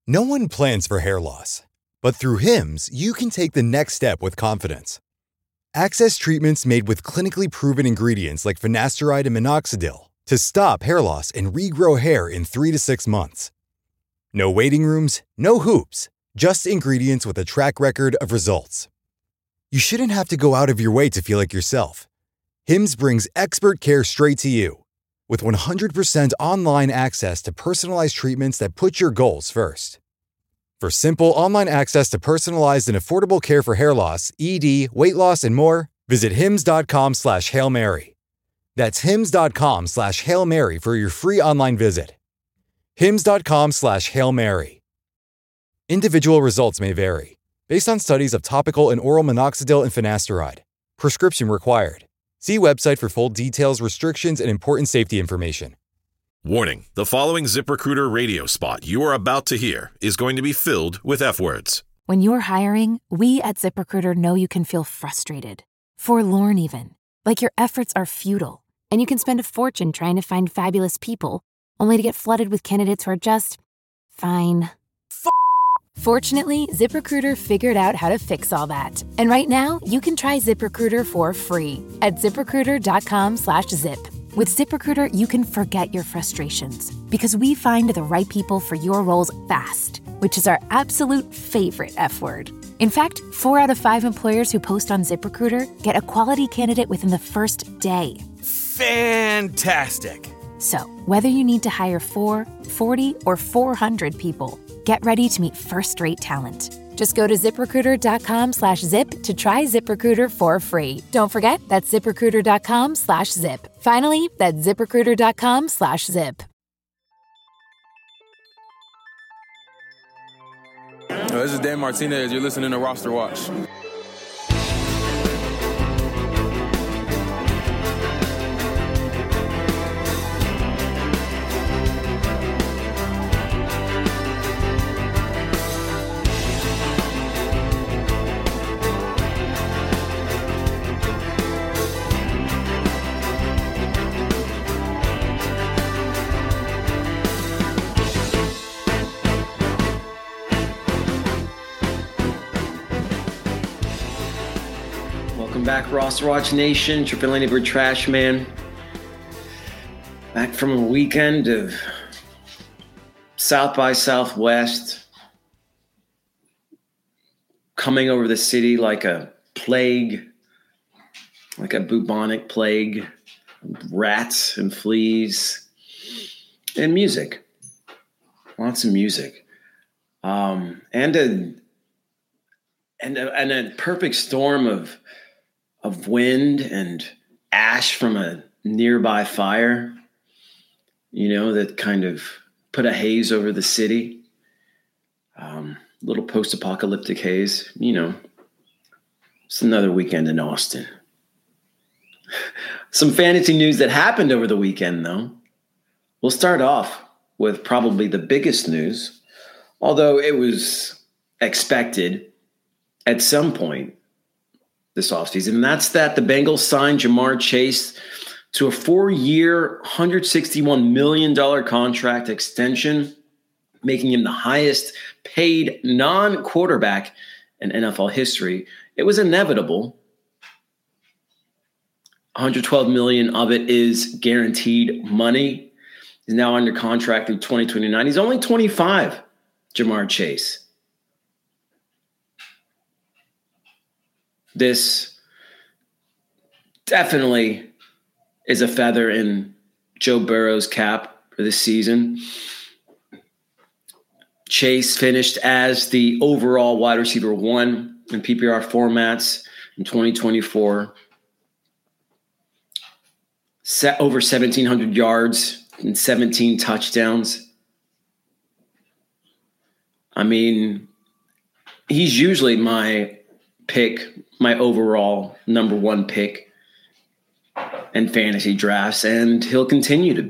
No one plans for hair loss, but through Hims, you can take the next step with confidence. Access treatments made with clinically proven ingredients like finasteride and minoxidil to stop hair loss and regrow hair in 3 to 6 months. No waiting rooms, no hoops, just ingredients with a track record of results. You shouldn't have to go out of your way to feel like yourself. Hims brings expert care straight to you. With 100% online access to personalized treatments that put your goals first. For simple online access to personalized and affordable care for hair loss, ED, weight loss, and more, visit hims.com/Hail Mary. That's hims.com/Hail Mary for your free online visit. hims.com/Hail Mary. Individual results may vary, based on studies of topical and oral minoxidil and finasteride. Prescription required. See website for full details, restrictions, and important safety information. Warning, the following ZipRecruiter radio spot you are about to hear is going to be filled with F-words. When you're hiring, we at ZipRecruiter know you can feel frustrated, forlorn even, like your efforts are futile, and you can spend a fortune trying to find fabulous people, only to get flooded with candidates who are just fine. Fortunately, ZipRecruiter figured out how to fix all that. And right now, you can try ZipRecruiter for free at ZipRecruiter.com/zip. With ZipRecruiter, you can forget your frustrations because we find the right people for your roles fast, which is our absolute favorite F word. In fact, 4 out of 5 employers who post on ZipRecruiter get a quality candidate within the first day. Fantastic. So, whether you need to hire 4, 40, or 400 people, get ready to meet first-rate talent. Just go to ZipRecruiter.com/zip to try ZipRecruiter for free. Don't forget, that's ZipRecruiter.com/zip. Finally, that's ZipRecruiter.com/zip. This is Dan Martinez. You're listening to Roster Watch. Back, Roster Watch Nation, Triple Neighbor Trash Man. Back from a weekend of South by Southwest, coming over the city like a plague, like a bubonic plague, rats and fleas, and music, lots of music, and a perfect storm of wind and ash from a nearby fire, that kind of put a haze over the city. Little post-apocalyptic haze, It's another weekend in Austin. Some fantasy news that happened over the weekend, though. We'll start off with probably the biggest news, although it was expected at some point this offseason, and that's that the Bengals signed Ja'Marr Chase to a 4-year, $161 million contract extension, making him the highest paid non-quarterback in NFL history. It was inevitable. $112 million of it is guaranteed money. He's now under contract through 2029. He's only 25, Ja'Marr Chase. This definitely is a feather in Joe Burrow's cap for this season. Chase finished as the overall wide receiver 1 in PPR formats in 2024. Set over 1,700 yards and 17 touchdowns. I mean, he's usually my pick, my overall number 1 pick in fantasy drafts, and he'll continue to